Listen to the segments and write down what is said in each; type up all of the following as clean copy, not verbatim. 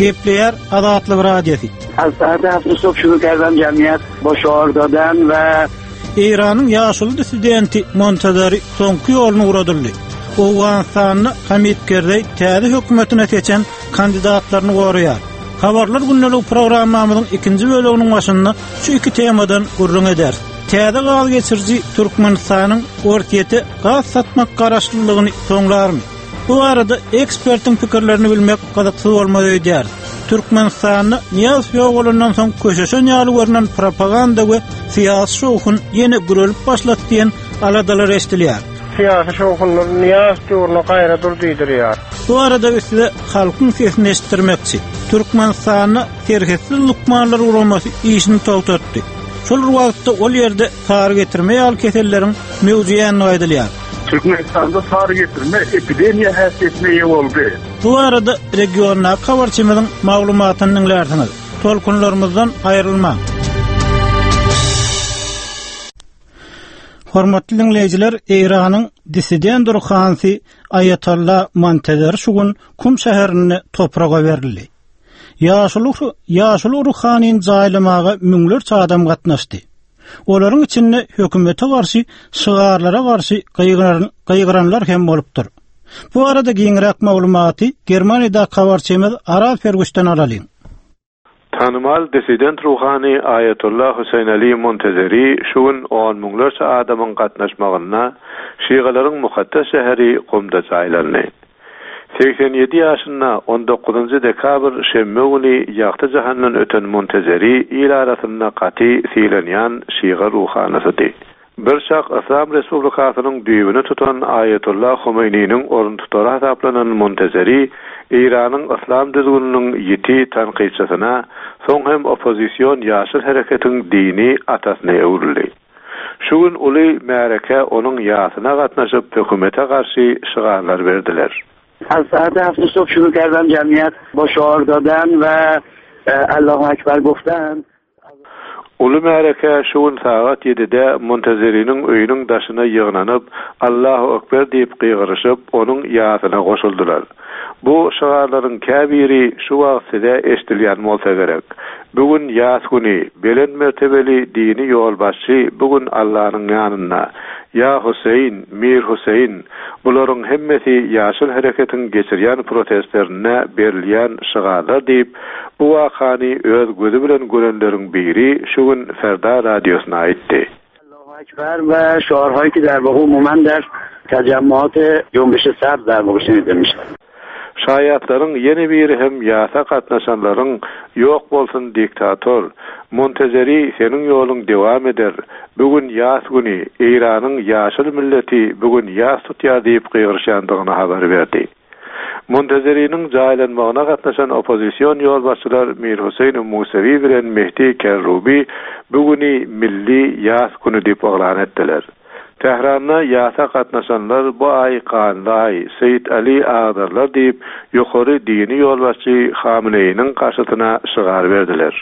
Gepleyer Azatlyk Radiosu. Aslında hafta sonu şuurlardan cemiyet boşordadan ve İran'ın yaşlı dissidenti Montazeri sonku yolunu uğradırdı. Awganistan'ı Hamid Karzai täze hökümetine seçen kandidatlaryny goruýar. Habarlar günlük programmamyzyň ikinji bölüminiň başynda şu iki temadan gurrun eder. Täze gaz geçirji Türkmenistanyň ortaýety gaz satmak garaşlylygyny soňlarmy? Bu arada ekspertiň pikirlerini bilmek gyzykly bolmaly diýär. Türkmenistanyny Niyaz Ýoğulundan soň köşeşen ýaly görünen propaganda we siýasy şohun ýene gürelip başlatdyň aladalar eşdilýär. Siyasi şokunlar Niyaz Ýoğuluna gaýra durdyýar. Bu arada size halkyň sesini eşitdirmekçi. Türkmenistanyny terhetli lukmanlar uramasy işini togtatdy. Şol wagtda ol ýerde sar getirme ýaly keselleriň mewjudiyany aýdylýar. Türkmenistan'da sarı getirme epidemiya häsiýetine boldy. Bu arada regional habarçymyzyň maglumatyny dinlersiňiz. Tolkunlarymyzdan aýrylma. Hormatly dinleýijiler, Iranyň dissident ruhansy Ayatollah Montazeri şugun Kum şäherini topraga berildi. Ýaşuly ruhanyň jaýlamagy müňlerçe adam gatnaşdy. Olaryň içinde hökümete garşy, şygarlara garşy gaýgyranlar hem bolupdyr. Bu arada giňrek maglumaty Germaniýada habarçymyz Aral Fergustan alalyň. Tanımal dissident ruhani Ayatollah Hüseyin Ali Montazeri şugun 10 müňlerçe adamyň gatnaşmagyna şygaryň mukaddes şäheri Kumda jaýlandy. 87 ýaşynda 19 dekabr şemme güni ýagty jahanndan öten Montazeri il arasynda gaty silenýän şyga ruhanasydy. Bir şak Islam Respublikasynyň düýbüni tutan Ayatollah Khomeiniň orun tutary hasaplanan Montazeri İran'ın İslam düzgününün yeti tanqidçisine, soň hem opozisiyon ýaşyl hereketiň dini atasyna öwrüldi. Şugun uly märeke onuň ýasyna gatnaşyp hökümete garşy şygarlar berdiler. Aslında hafta sonu şuurlardan cemiyet boşordadan ve Allahu Ekber goftan. Uly märeke şugun saat 7-de Montazeri'nin öýüniň daşyna ýygnanyp Allahu Ekber diýip gygyrşyp onuň ýasyna goşuldylar. Bu şygarlaryň käbiri şu wagtda eşdilýän bolsa gerek. Bugün ýas güni belen mertebeli dini ýolbaşçy bugün Allahyň ýanynda ya Huseyn, Mir Huseyn bularyň hemmesi ýaşyl hereketiň geçirýän protestlerine berilýän şygarlar diýip bu wakany öz gözü bilen görenleriň biri şugun Ferda radiosyna aýtdy. Allahu Ekber ve şuarhaýy ki der bu umumen der tejammuat ýumuşy sabr der bu şeýdirmişler. Şaýatlaryň ýene biri hem ýasa gatnaşanlaryň ýok bolsun diktator Montazeri seniň ýoluň dewam eder. Bugün ýas güni Iranyň ýaşyl milleti bugün ýas tutýar diýip gygyrşandygyny habar berdi. Montazeri'nin jaýlanmagyna gatnaşan opozisiyon ýolbaşçylar Mir Huseyn Musawi bilen Mehdi Kerrubi bugüni milli ýas güni diýip oglan etdiler. Tehran'da ýasa gatnaşanlar bu ay Qanday, Seyit Ali Ağdarlar diýip ýokary dini ýolbaşçy Hameneýniň garşysyna şygar berdiler.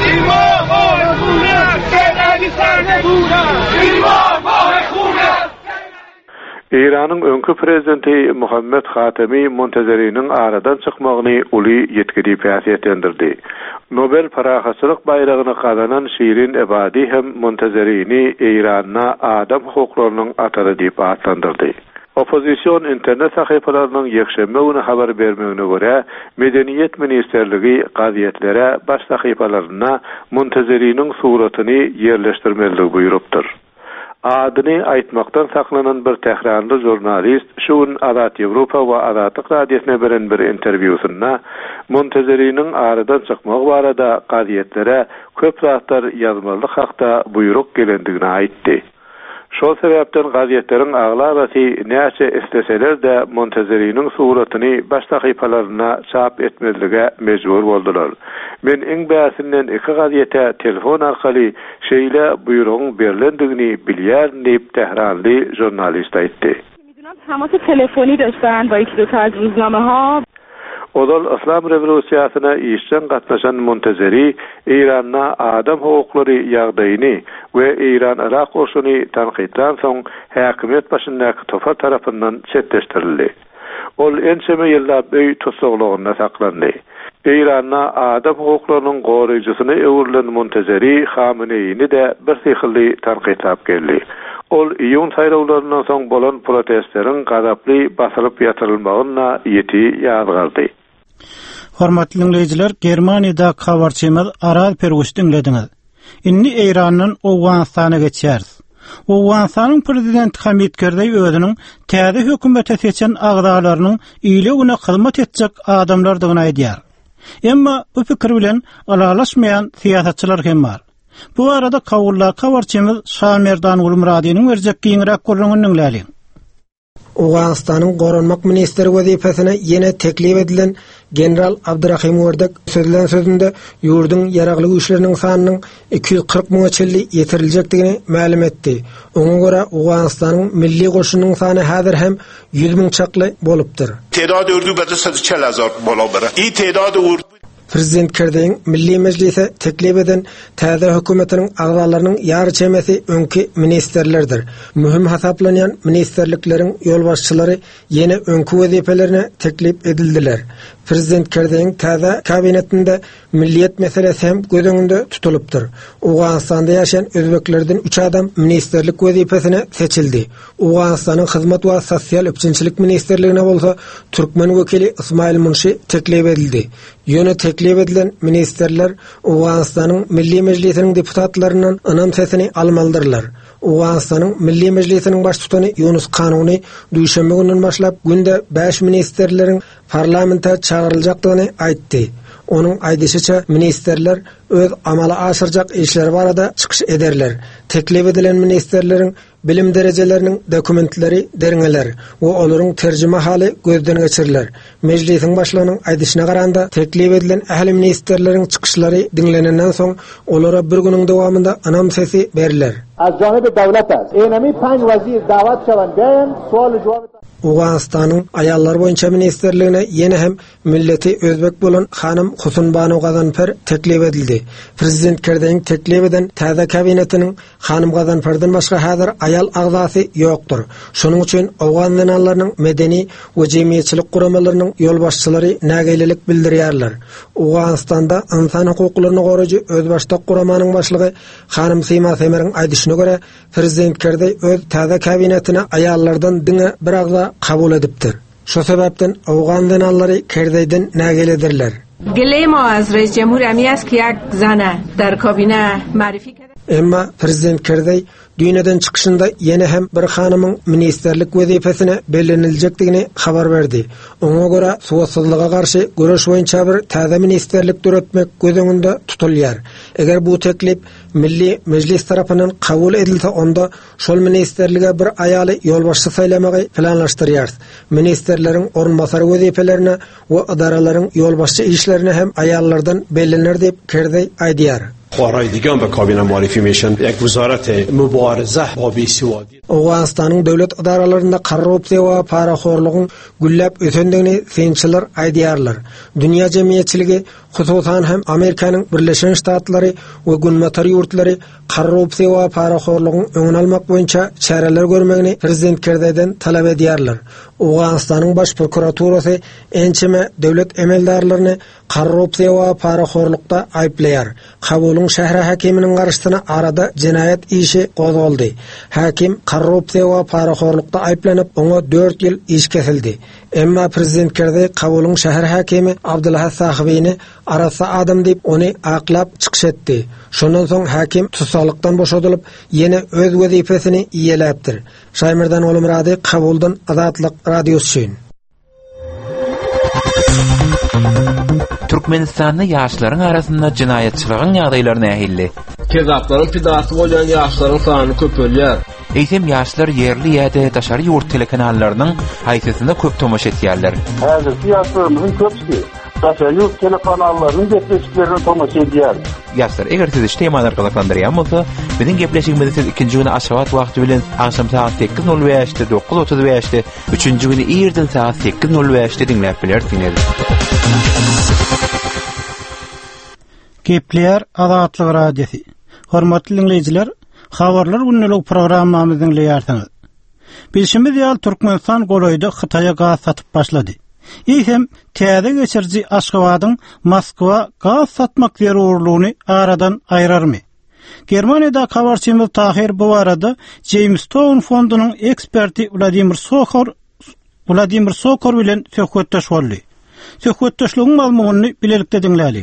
İran'ın öňkü prezidenti Muhammed Hatemi Montazeri'nin aradan çykmagyny uly ýetkili päsýetlendirdi. Nobel parahaçylyk bayragyny kazanan Şirin Ebadi hem Montazeri'ni İran'a adam hukuklarynyň atary diýip atlandyrdy. Opozisiyon internet sahypalarynyň ýekşembe güni habar bermegine görä, Medeniýet Ministerligi gazetlere baş sahypalaryna Montazeri'nin suratyny ýerleşdirmeligi buýrupdyr. Adyny aýtmakdan saklanan bir Tehranly jurnalist şuun Azat Ýewropa we Azatlyk radiosyna beren bir interwýusynda Montazeri'nin aradan çykmagy barada gazetlere köp zatlar ýazmalyk hakda buyruk gelendigini aýtdy. Şol sebäpden gazetleriň aglarasy näçe isteseler de Montazeri'nin suratyny baş sahypalaryna çap etmezlige mejbur boldular. Men iň bäsinden iki gazete telefon arkaly şeýle buýrugyň berilendigini bilýär diýip Tehranly jurnalist aýtdy. میدونم تماس تلفنی داشتن با یکی دو تا از روزنامه‌ها. Odal İslam revolüsiýasyna işçen gatnaşan Montazeri İran'a adam hukuklary ýagdaýyny we İran-Irak urşuny tanqiddan soň häkimet başyndaky topar tarapyndan çetleşdirildi. Ol ençeme ýyllap öý tutsaglygyna saklandy. İran'a adam hukuklarynyň goraýjysyny öwürlen Montazeri Khameneýni de bir sihirli tanqytlap geldi. Ol iýun saýrawlaryndan soň bolan protestleriň gadaply basylyp ýatyrylmagyna ýeti ýazgardy. Hormatly dinleýijiler, Germaniýada habarçymyz Aral Perwus dinlediňiz. Inni Iranyň Owganistana geçýäris. Owganistanyň prezidenti Hamid Karzai özüniň täze hökümete seçen agdalarynyň ýylegine hyzmat etjek adamlardygyny aýdýar. Emma bu pikir bilen alalaşmayan siýasatçylar hem bar. Bu arada kawullar habarçymyz Şamerdan Ulmuradiýanyň berjek giňrak gurrungyny dinläýin. Owganistanyň goranmak ministri wezipesine ýene teklip edilen General Abdurrahim Wardek sözünde ýurdun ýaraglyk güýçleriniň sanynyň 240 000 çelli ýetiriljakdygyny ma'lum etdi. Oňa görä Owganistanyň milli goşunynyň sany häzir hem 100 000 çakly bolupdyr. Te'dad urdu bada 140,000 bola bar. Ýa te'dad urdu Prezident Karzaiň Milli Meclise teklip eden täze hökümetiniň agdalarynyň ýary çemesi öňki ministerlerdir. Mühim hasaplanýan ministerlikleriň ýolbaşçylary ýene öňki wezipelerine teklip edildiler. Prezident Karzaiň täze kabinetinde milliýet meselesi hem göz öňünde tutulupdyr. Owganistanda ýaşaýan özbeklerden 3 adam ministerlik wezipesine seçildi. Owganistanyň hyzmat we sosial öpçünçilik ministerligine bolsa türkmen wekili Ismail Munşi teklip edildi. Ýöne teklip edilen ministerler Owganistanyň Milli Meclisiniň deputatlarynyň ynam sesini almalydyrlar. Owganistanyň Milli Meclisiniň baş tutany Yunus Kanuny düşenme günden başlap günde 5 ministerleriň parlamenta çağıryljakdygyny aýtdy. Onun aýdysyça ministerler öz amala aşyrjak işler barada çykyş ederler. Teklip edilen ministerleriň bilim derejeleriniň dokumentleri deriňeler we olaryň terjime haly gözden geçirirler. Meclisiň başlygynyň aýdyşyna garanda teklip edilen ähli ministerleriň çykyşlary dinlenenden soň olara bir günüň dowamında anam sesi berilýär. Az janibi dawlat az. Enemi 5 wazir dawat şawan beýan sual jogap Owganistanyň aýallar boýunça ministerligine ýene hem milleti özbek bolan Hanım Husunbanu Gazanfer teklip edildi. Prezident Karzaiň teklip eden täze kabinetiniň Hanım Gazanferden başga häzir aýal agzasy ýokdur. Şonuň üçin Owgan zanalarynyň medeni we jemgyýetçilik guramalarynyň ýolbaşçylary nägeýlelik bildirýärler. Owganistanda insan hukuklaryny goraýjy özbaşdak guramanyň başlygy Hanım Sima Semerň aýdyşyna görä Prezident Karzai öz täze kabinetine aýallardan diňe bir agza kabul edipdir. Şu sebepten Owgan zanalary Karzai'den nägeledirler. گله ما از رئیس جمهور امی است که یک زن در کابینه معرفی کرده. Emma Prezident Karzai düýneden çykyşynda ýene hem bir hanymyň ministerlik wezipesine belleniljakdygyny habar berdi. Oňa görä suwatsızlyga garşy göreş boýunça bir täze ministerlik döretmek göz öňünde tutulýar. Eger bu teklip Milli Meclis tarapyndan kabul edilse onda şol ministerlige bir aýaly ýolbaşçy saýlamagy planlaşdyrýar. Ministerleriň ornbasary wezipelerine we idaralaryň ýolbaşçy işlerine hem aýallardan bellenir dep Karzai aýdýar. Qaraydigan ve kabine marifi meşen ek wizarete mübarize ba beşiwadi. Owganistanyň döwlet idaralarynda korrupsiýa we paraxorlygyň güllep ötendigini sençiler aýdýarlar. Dünýä jemgyýetçiligi, hususan hem Amerikanyň Birleşen Ştatlary we günmetary ýurtlary korrupsiýa we paraxorlygyň öňüni almak boýunça çäreler görmegini Prezident Karzai'den talap edýärler. Owganistanyň baş prokuraturasy ençeme döwlet emeldarlaryny korrupsiýa we paraxorlykda aýplaýar. Kabulun şähre hakiminiň garaşyna arada jinayet işi gozuldy. Hakim korrupsiýa we paraxorlykda aýplanyp oňa 4 ýyl iş kesildi. Emma Prezident Karzai Kabulun şähre hakimi Abdullah Sahibiňi arasa adam diýip ony aklap çykyş etdi. Şondan soň hakim tutsaklykdan boşadylyp ýene öz wezipesini iýeläpdir. Şaýmerdan Ulmurady Kabuldan Azatlyk radiosu. Türkmenistanda ýaşlaryň arasynda jinayetçiligiň ýagdaýlaryna ähilli. Kezaplaryň pidasy bolan ýaşlaryň sany köpelýär. Eýsem ýaşlar yerli ýa-da daşary ýurt telekanallarynyň haýsysynda köp tomaş etýärler. Häzirki ýaşlaryň köpsi daşary ýurt telekanallarynyň gepleşiklerini tomaş edýär. Ýaşlar, eger siz temalar gyzyklandyrýan bolsa, biziň gepleşigimizi siz ikinji güni aşabat wagty bilen akşam saat 8:05-de 9:35-de, üçünji güni ýerden saat 8:05-de dinläp bilersiňiz. Kepler Azatlyk radiosu. Hormatly dinleyijiler, habarlar günlük programmamyzy dinleýärsiňiz. Bilşimiz ýaly Türkmenistan golaýda Hytaýa gaz satyp başlady. İhem täze geçirji Aşgabatyň Moskwa gaz satmak zerurlugyny aradan aýrarmy? Germaniýada habarçymyz Tahir bu arada James Town fondunyň eksperti Vladimir Sokor bilen söhbetdeş boldy. Söhbetdeşligiň malumuny bilelikde diňläliň.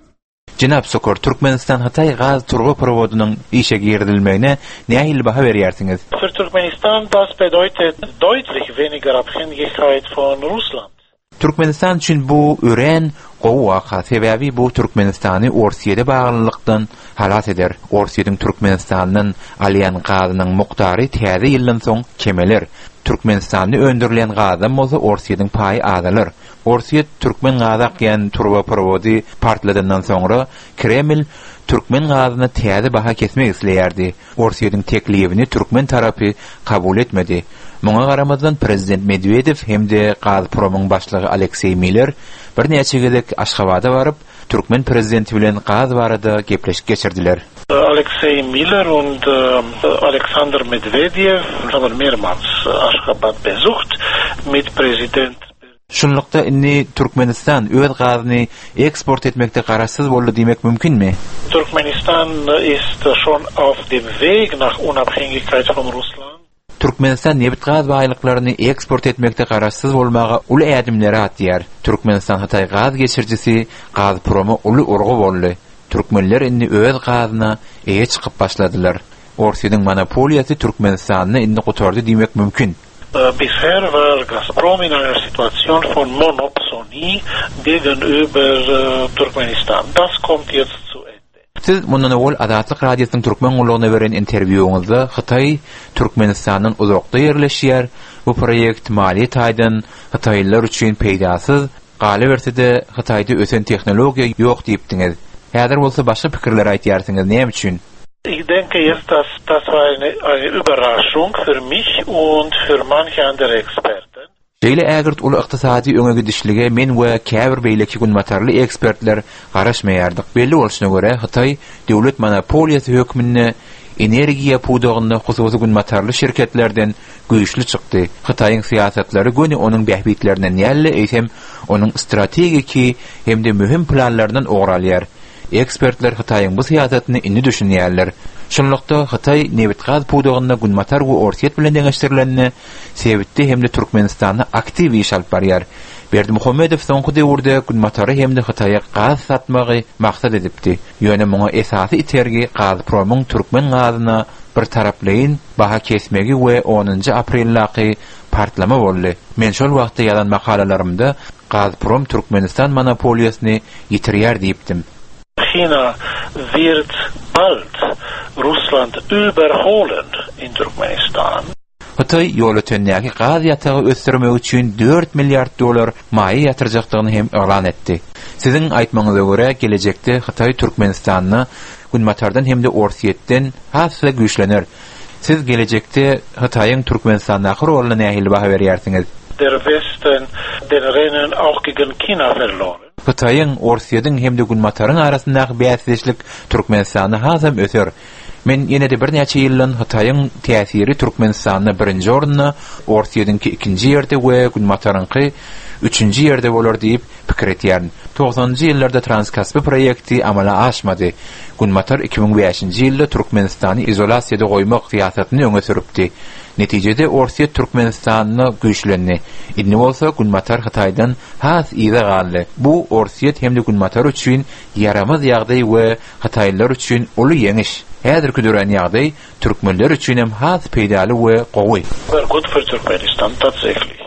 Jenap Sokor, Türkmenistan Hatay gaz turgu provodunyň işe girdilmegine nähili baha berýärsiňiz? Für Turkmenistan das bedeutet deutlich weniger Abhängigkeit von Russland. Türkmenistan üçin bu ören gowa sebäbi bu Türkmenistany Orsiýede baglylykdan halat eder. Orsiýeň Türkmenistanyň alýan gazynyň mukdary täze ýyldan soň kemeler. Türkmenistany öndürilen gazdan bolsa Orsiýeň paýy azalar. Orsiýet Türkmen gazak ýan turba provodi partladandan soňra Kreml Türkmen gazyna täze baha kesmek isleýärdi. Orsiýeň teklibini Türkmen tarapy kabul etmedi. Muňa garamazdan Prezident Medvedev hemde Gazpromyň başlygy Aleksey Miller bir näçe gezek Aşgabada baryp Türkmen prezidenti bilen gaz barada gepleşip geçirdiler. Alexei Miller und Alexander Medvedev haben mehrmals Aşgabat besucht mit Präsident. Şunlukda inni Türkmenistan öz gazyny eksport etmekde garaşsyz boldy demek mümkinmi? Turkmenistan ist schon auf dem Weg nach Unabhängigkeit von Russland. Türkmenistan nebit gaz baýlyklaryny eksport etmekde garaşsyz bolmaga uly ädimleri atýar. Türkmenistan Hatay gaz geçirjisi Gazpromy uly urgu boldy. Türkmenler inni öz gazyna eýe çykyp başladylar. Orsiýeň monopoliýasy Türkmenistanyny indi gutardy demek mümkin. Bisher war Gazprom in einer Situation von Monopsonie gegenüber Turkmenistan. Das kommt jetzt zu Ende. Siz mundan ol Adatlyk radiosynyň türkmen gulagyna beren interwýuňyzda Hatay Türkmenistanyň uzakda ýerleşýär. Bu proýekt maliýet aýdan Hataylylar üçin peýdasyz, galy bersede Hatayda ösen tehnologiýa ýok diýipdiňiz. Häzir bolsa başga pikirler aýtýarsyňyz, näme üçin? Ich denke jetzt, das war eine Überraschung für mich und für manche andere Experten. Şeýle ägirt uly ykdysady öňe gidişlige men we käbir beýleki günmatarly ekspertler garaşmaýardyk. Belli bolşuna göre Hatay döwlet monopoliýasy hökmünde energiýa pudugyny hususy günmatarly şirketlerden güýçli çykdy. Hataýyň siýasatlary göni onuň bähbitlerinden ýaly eýsem onuň strategiki hemde mühim planlaryndan oğralýar. Ekspertler Hataýyň bu siýasatyny indi düşünýärler. Şunlukda Hatay nebit gaz pudugyna günmatar we Orsiýet bilen deňeşdirilenini sebitdi hemde Türkmenistany aktiw iş alyp barýar. Berdimuhammedow soňky döwürde günmatary hemde Hataýa gaz satmagy maksat edipdi. Ýöne muňa esasy itergi Gazpromyň Türkmen gazyna bir taraplyň baha kesmegi we 10 aprelläki partlama boldy. Men şol wagtda ýazan makalalarymda Gazprom Türkmenistan monopoliýasyny ýitirýär diýipdim. China wird bald Russland überholen in Turkmenistan. Hatay ýoly tönäki gaz ýatagy ösdürmek üçin 4 milliard dolar maýy ýatyrjakdygyny hem elan etdi. Siziň aýtmaňyza görä gelecekde Hatay Türkmenistanyny günmatardan hemde Orsiýetden hasla güýçlenir. Siz gelecekde Hataýyň Türkmenistanyň roluny nähili baha berýärsiňiz? Der Westen den Rennen auch gegen China verloren. Hataýyň Orsiýeň hemde günmataryň arasyndaky bäsizlik Türkmenistany hazam öter. Men ýene-de bir näçe ýyldan Hataýyň täsiri Türkmenistanyny birinji orunda, Orsiýeňki ikinji ýerde we günmataryňky üçünji ýerde bolar diýip pikir etýär. 90-njy ýyllarda Transkaspi proýekti amala aşmady. Günmatar 2005-nji ýylda Türkmenistany izolasiýada goýmak siýasatyny öňe süripdi. Netijede Orsiýet Türkmenistanyny güýçlendi. Indi bolsa günmatar Hataýdan has ýa galy. Bu Orsiýet hemde günmatar üçin ýaramaz ýagdaý we Hataýlylar üçin uly ýeňiş. Häzirki dören ýagdaý türkmenler üçin hem has peýdaly we gowy. Gut für Turkmenistan tatsächlich.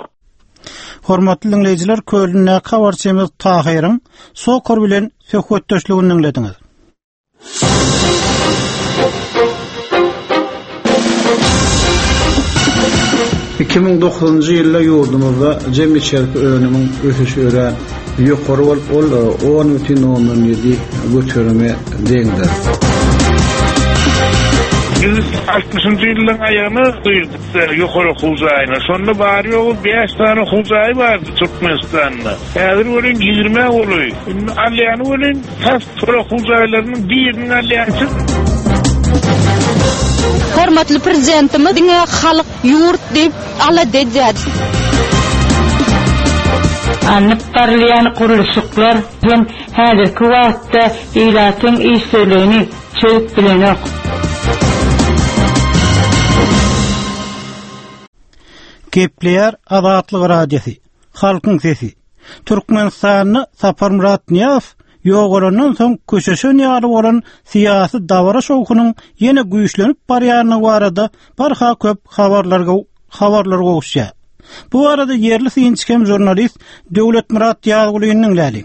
Hormatly dinleyijiler, köylüne habarçymyz Tahiryň Sokor bilen söhbetdeşligini dinlediňiz. ...2009-njy ýylda ýurdumyzda jemgyýetçilik önümiň ösüşi ören ýokary bolup, 10,7 götürme deňdir. 60-njy ýylyň aýagyny duýduk ýokary huzaýyna. Şonda bar ýogy 5 tane huzaý bardy Türkmenistanda. Häzir bolan 20 boly. Alýany bolan has huzaýlarynyň birini alýansy. Hormatly prezidentimiz diňe halyk ýurt diýip ala dejädi. Anıp barlayan kuruluşuklar hem häzirki wagtda ilatyň işlerini çöp bilenok. Kepler Azatlyk Radiosi, Halkyň sesi. Türkmenistanyny Saparmurat Niyaz ýogarandan soň köşeşen ýaly bolan syýasy dawra şowkunyň ýene güýçlenip barýaryna barada barha köp habarlar gowuşýar. Bu arada yerli synçykem jurnalist Döwletmurat Ýagulynyň läli.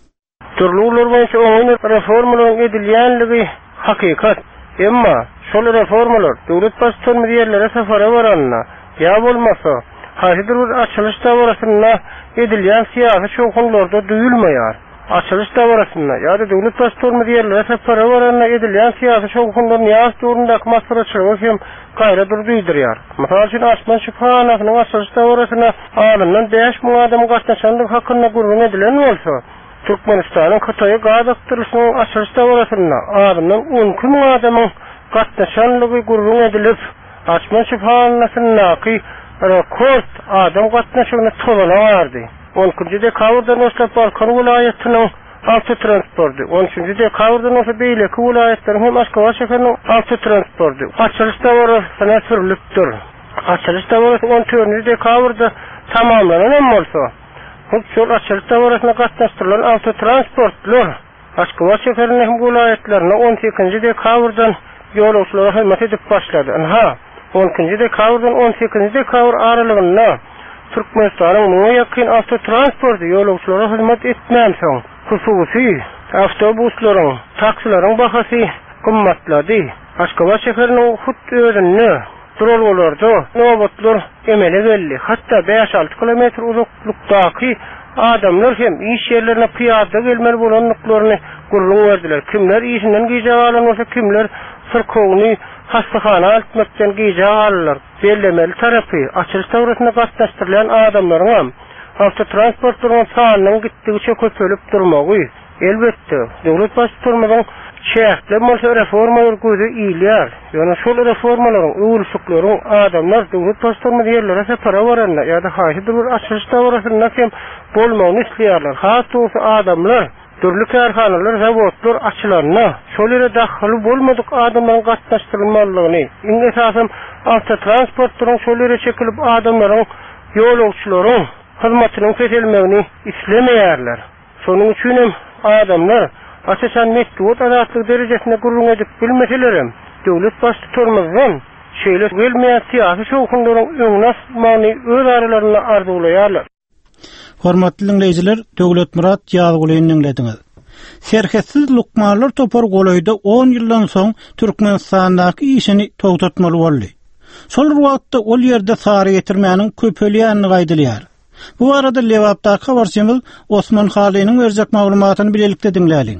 Türlüler boýunça oňun reformalaryň edilýänligi hakykat. Emma şol reformalar döwlet başçylaryň ýerlere safara baranna ýa bolmasa haýdyr bir açylış dawrasyna edilýän syýasy şowkunlarda duýulmaýar. Açylış dawrasyna ýa-da döwlet başçylaryň ýerlere safara baranna edilýän syýasy şowkunlaryň ýa turundaky masalaçylygy hem gaýra durduýdyrýar. Mysal üçin Asman Şüphanowyň açylış dawrasyna alymdan 5.000 adam gatnaşandyk hakyna gurrun edilen bolsa, Türkmenistanyň Hytaýa gaýdykdyryşynyň açylış dawrasyna alymdan 10.000 adamyň gatnaşanlygy gurrun edilip, Asman Şüphanowyň rekord adam gatnaşygyny tolanardy. 10-njy dekabrdan başlap Balkan vilayatynyň alty transporty, 13-njy dekabrdan başlap beýleki vilayatlanyň hem Aşgabat şäheriniň alty transporty açylış dawrasyna sürilipdir. Açylış dawrasy 14-njy dekabrda tamamlanan bolsa, şol açylış dawrasyna gatnaşdyrylan alty transportlar Aşgabat şäheriniň hem vilayatlaryna 18-njy dekabrdan ýolagçylara hizmet edip başlady. 12-njy dekabrdan 18-njy dekabr aralygynda Türkmenistanyň muňa ýakyn avtotransport ýolagçylara hizmet etmän soň hususy awtobuslaryň, taksilaryň bahasy gymmatlady. Aşgabat şäheriniň hut özünde durulgularda nowatlar emele geldi. Hatda 5-6 kilometr uzaklykdaky adamlar hem iş ýerlerine piýada gelmeli bolanlyklaryny gurrun berdiler. Kimler işinden giýje alan bolsa, kimler sırkowny hastahana altmaktan giýje alýar. Bellemeli tarapy açylış dawrasyna gatnaşdyrylan adamlaryň avtotransportlaryň sanynyň gitdigiçe köpelip durmagy elbetde döwlet başçylarynyň şäherle bolsa reformalar gözi iýilýär. Ýöne şol reformalaryň öwrüşiklaryň adamlar döwlet başçylaryň ýerlere separa baranlar ýa-da haýdyr bir açylış dawrasyna hem bolmagyny isleýärler. Hatda adamlar türlü karhanalar, zawodlar açylanna, şol ýere dahil bolmadyk adamlaryň gatnaşdyrylmalygyny, iň esasym avtotransportlaryň şol ýere çekilip adamlaryň ýolagçylaryň hyzmatynyň kesilmegini islemeýärler. Şonuň üçin hem adamlar asasan mektub adatlyk derejesine gurrun edip bilmeselerim, döwlet başçylarymyzdan şeýle gelmeýän syýasy şowkunlaryň öňüne asmany öz aralaryna arzulaýarlar. Hormatly dinleyijiler, Döwletmurat Ýagulyny dinlediňiz. Serketsiz lukmanlar topar golaýda 10 ýyldan soň Türkmenistandaky işini togtatmaly boldy. Şol wagtda ol ýerde sary getirmäniň köpelýänini gaýdylýar. Bu arada Lewapdaky habarçymyz Osman Halynyň berjek maglumatyny bilelikde dinläliň.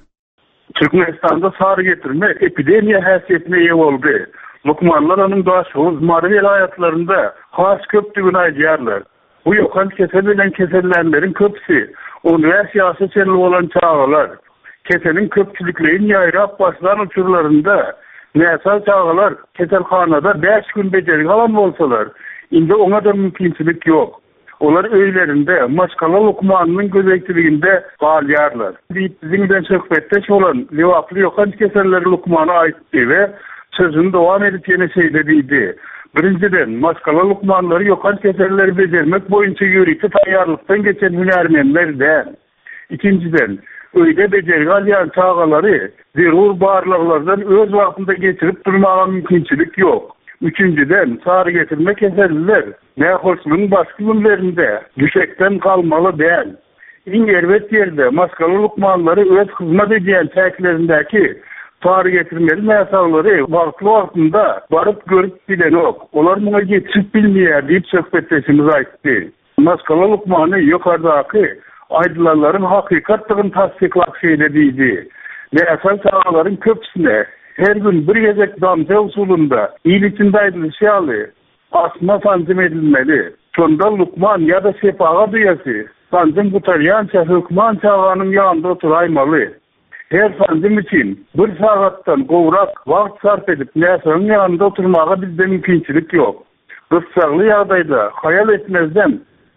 Türkmenistanda sary getirme epidemiýa häsiýetine ýa boldy. Lukmanlar anyň daşy Mary vilayatlarynda has köpdigini aýdýarlar. Bu ýokan kesel bilen kesellenlerin köpsi, universiýasy çenli bolan çağalar, keseliň köpçüliklerini ýaýrap başlan uçurlarında, näsal çağalar keselhanada 5 gün bejerik alan bolsalar, indi oňa da mümkinçilik ýok. Olar öýlerinde, maşgala lukmanynyň gözekçiliginde galýarlar. Biziň bilen söhbetde şolan lewaply ýokan keselleri lukmana aýtdy we sözüni dowam edip söýledi. Birinciden, maskala lukmanları ýokan keselleri bejermek boýunça ýürüýti taýýarlykdan geçen hünärmenlerden. İkinciden, öýde bejergi alýan çağalary zerur barlyklardan öz wagtynda geçirip durmaga mümkinçilik ýok. Üçünciden, sary getirme keselliler näholçylygyň başky günlerinde düşekden kalmaly däl. Iň erbet ýerde maskala lukmanları öz hyzmat edýän täklerindäki sary getirmeli näsalary wagtly-wagtynda baryp görüp bilenok. Olar muňa ýetişip bilmeýär diýip söhbetleşimiz aýtdy. Maskala lukmany ýokardaky aýdylanlaryň hakykatlygyny tasdiklap söýledi. Näsal çağalaryň köpsine her gün bir gezek damja usulunda ýyl içinde aýdylýaly asma tanzim edilmeli. Şonda lukman ýa-da sepaga duýasy tanzim gutarýança hökman çağanyň ýanynda oturaýmaly. Her tanzim için bir sagatdan gowrak wagt sarf edip näsanyň ýanynda oturmaga bizde mümkinçilik ýok. Gysgaly ýagdaýda hayal etmezden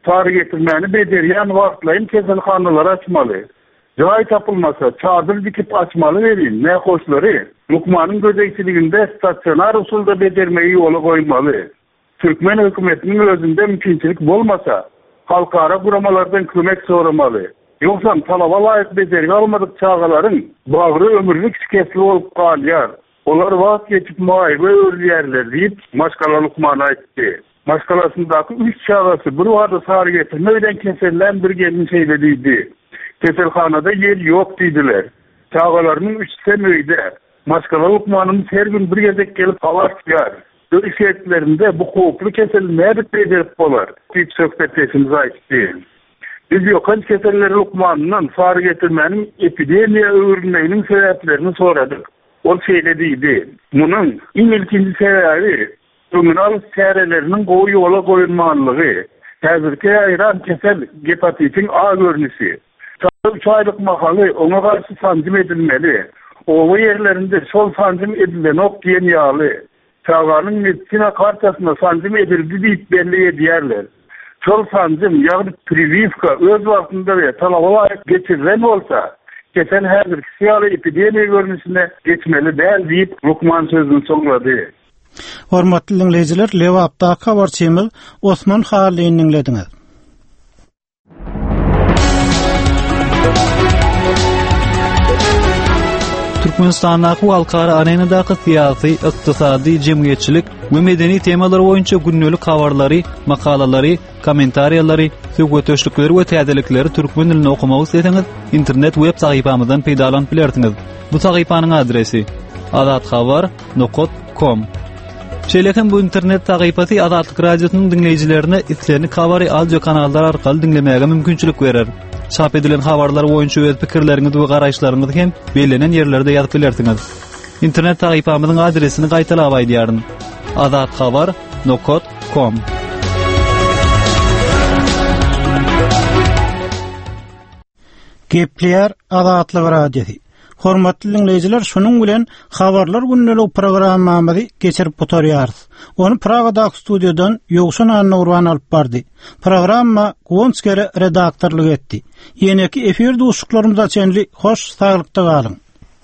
sarı getirmeni becerýän wagtlaryň keselhanalary açmaly. Joy tapılmasa çadır dikip açmalı verin. Ne hoşları? Lukman'ın gözeçiliginde stasionar usulda becermeyi yola koymalı. Türkmen hükümetinin özünde mümkünçilik bolmasa halkara kuramalardan kömek soramalı. Yoksa talaba layık becerge almadık çağaların bağrı ömürlük şikestli olup kalıyar. Olar vaat geçip muayebe örlüyerler deyip Maşkala Lukman'a etti. Maşkalasındaki 3 çağası bir vardı sarı getirmeyden keserlen bir gelin şeylediydi. Keselhanada yer yok dediler. Çağalarının 3 senöyde Maşkala Lukman'ın her gün bir gezek gelip hava çıkar. Dövüş etkilerinde bu kovuklu keselin nerede becerip olar? Deyip söhbetleşimize açtı. Biz yokan keselleri Lukman'dan sarı getirmenin epidemiya öğrenmenin sebeplerini soradık. O söylediydi. Bunun ilkinci sebebi kriminal serelerinin goğu yola koyulmanlığı. Hazırki ayran kesel hepatitin A görünüsü. 3 aylık makalı ona karşı sancım edilmeli. Ova yerlerinde sol sancım edilen ok diyen yağlı. Çağanın medisina kartasına sancım edildi deyip belli ediyerler. Sol sancım yani Privivka öz vaktinde ve talaba geçirilen olsa kesel hazırki siyahlı epidemiya görünüsüne geçmeli değil deyip Lukman sözünü sonladı. Hormatly dinleyijiler, Lewapda habarçymyz Osman Haliýny dinlediňiz. Türkmenistanyň halkara arenadaky syýasy, ykdysady, jemgyýetçilik we medeni temalar boýunça günnälik habarlary, makalalary, kommentariýalary, söhbetleşikleri we täzelikleri türkmen dilinde okumagy isteseňiz, internet web sahypamyzdan peýdalanyp bilersiňiz. Bu sahypanyň adresi azathabar.com. Şeýlekem bu internet sahypasy Azatlyk radiosynyň dinleýijilerine islerini kabary audio kanallar arkaly dinlemäge mümkinçilik berer. Çap edilen habarlar boýunça öz pikirleriňizi we garaşlaryňyzy hem belenen ýerlerde ýazyp bilersiňiz. İnternet sahypamyzyň adresini gaýtalap aýdýaryn. azathabar.com. Gepler Azatlyk radiosy. Hormatly dinleyijiler, şonuň bilen habarlar günnelik programmamyzy geçirip oturýarys. Onu Pragadaky studiodan Ýogşan Anurwan alyp bardy. Programma Gonskere redaktorlyk etdi. Ýene-ki efir duşuklarymyza çenli hoş saglykda galyň.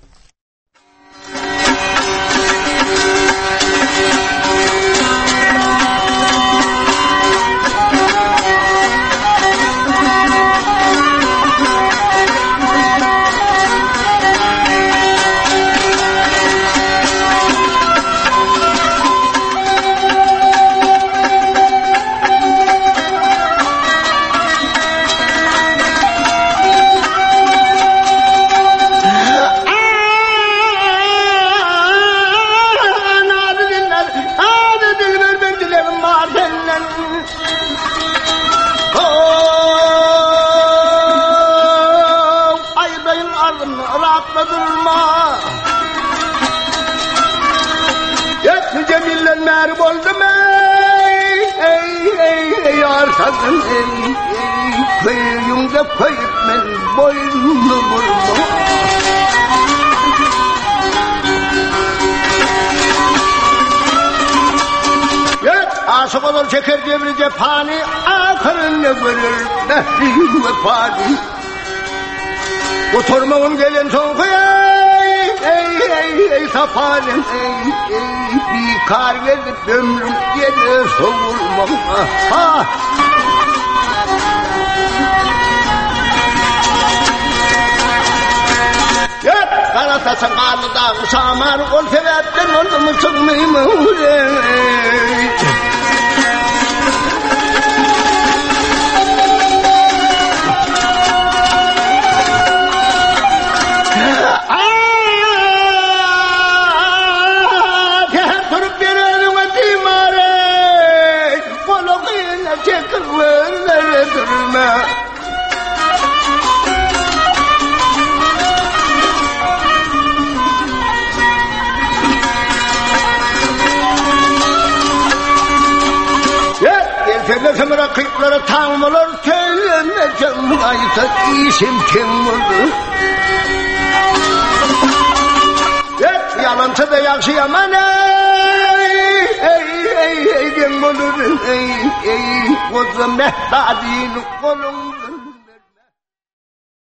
Köyümde koyup men boynunu vurma. Aşık olur çeker devri cephani, ahırını görür nehri ve fani. Oturmağın gelen sonkuya, ey safalim, bir kar verip ömrüm yine soğulmam. Karata sakallı dağ şamar ol sebepten oldu mu çıkmayayım durup bir önüme dimare kolokuyla çekil verlere durma. Tellesem rakiplara tanrılar telleneceğim aysa işim kim olur? Yalansa da yakşı yaman eygen bolur ey koza mehtadin kolun